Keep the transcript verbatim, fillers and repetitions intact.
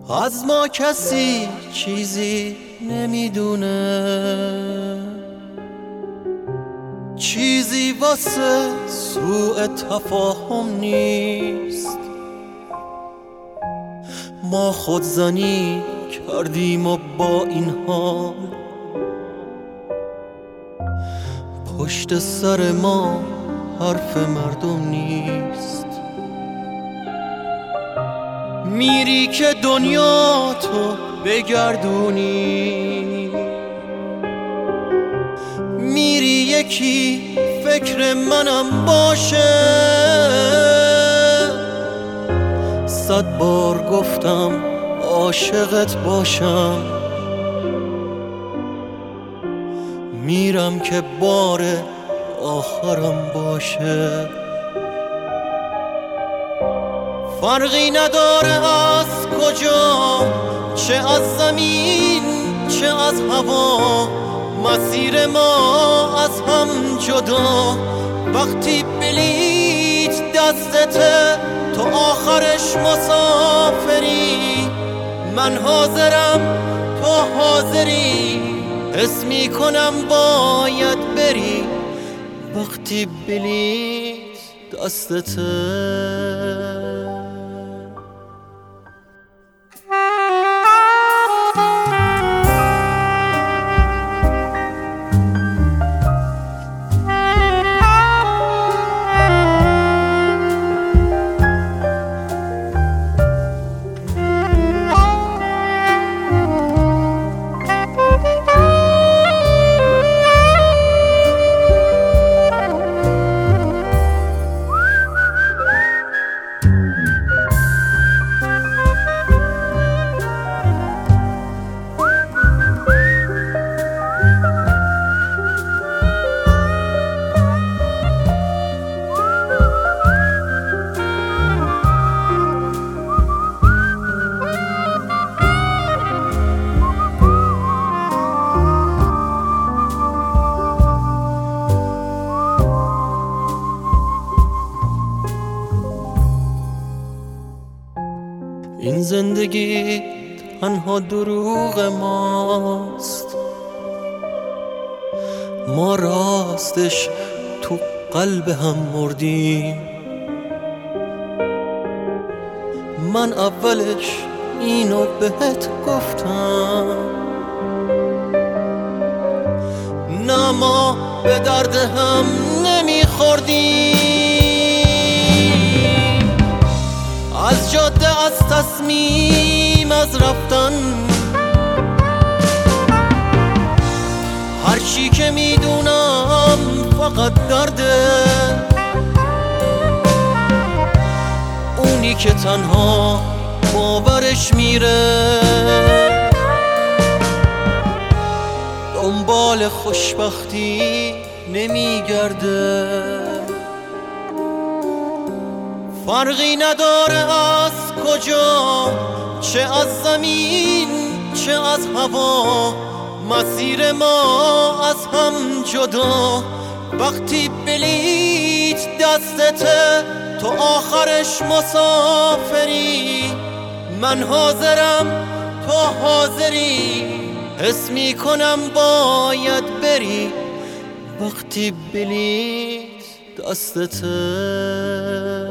از ما کسی چیزی نمیدونه، چیزی واسه سوء تفاهم نیست. ما خودزنی کردیم و با این حال پشت سر ما حرف مردم نیست. میری که دنیا تو بگردونی، میری یکی فکر منم باشه. صد بار گفتم عاشقت باشم، میرم که بار آخرم باشه. فرقی نداره از کجا، چه از زمین چه از هوا، مسیر ما از هم جدا. وقتی بلیت دستته تو آخرش مسافری، من حاضرم تو حاضری، حس میکنم باید بری. وقتی بلیت دستته این زندگی تنها دروغ ماست، ما راستش تو قلب هم مردیم. من اولش اینو بهت گفتم، نه ما به درد هم نمیخوردیم. از جاده از تصمیم از رفتن، هرچی که میدونم فقط درده. اونی که تنها باورش میره دنبال خوشبختی نمیگرده. فرقی نداره از کجا، چه از زمین چه از هوا، مسیر ما از هم جدا. وقتی بلیت دستته تو آخرش مسافری، من حاضرم تو حاضری، حس میکنم باید بری. وقتی بلیت دستته